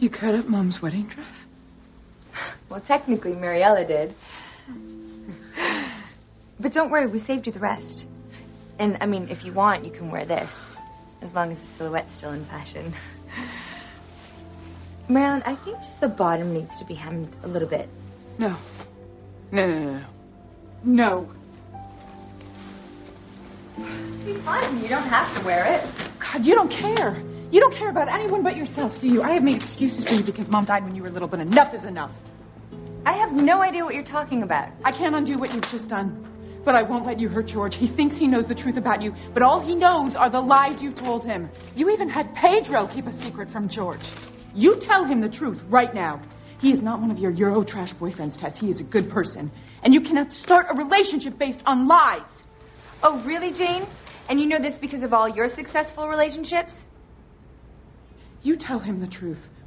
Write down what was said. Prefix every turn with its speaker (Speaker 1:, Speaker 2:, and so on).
Speaker 1: You cut up Mom's wedding dress?
Speaker 2: Well, technically, Mariella did. But don't worry, we saved you the rest. And, I mean, if you want, you can wear this. As long as the silhouette's still in fashion. Marilyn, I think just the bottom needs to be hemmed a little bit.
Speaker 1: No. No. No.
Speaker 2: It'll be fun. You don't have to wear it.
Speaker 1: God, you don't care. You don't care about anyone but yourself, do you? I have made excuses for you because Mom died when you were little, but enough is enough.
Speaker 2: I have no idea what you're talking about.
Speaker 1: I can't undo what you've just done. But I won't let you hurt George. He thinks he knows the truth about you, but all he knows are the lies you told him. You even had Pedro keep a secret from George. You tell him the truth right now. He is not one of your Euro trash boyfriends, Tess. He is a good person. And you cannot start a relationship based on lies.
Speaker 2: Oh, really, Jane? And you know this because of all your successful relationships?
Speaker 1: You tell him the truth.